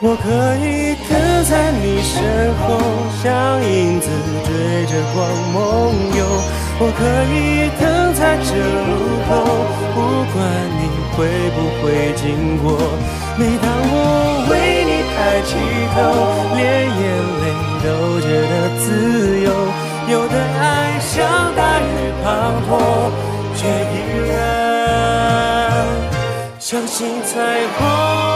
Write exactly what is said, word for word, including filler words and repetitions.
我可以跟在你身后，像影子追着光梦游。我可以等在这路口，不管你会不会经过。每当我为你抬起头，连眼泪都觉得自由。有的爱像大雨滂沱，却依然相信彩虹。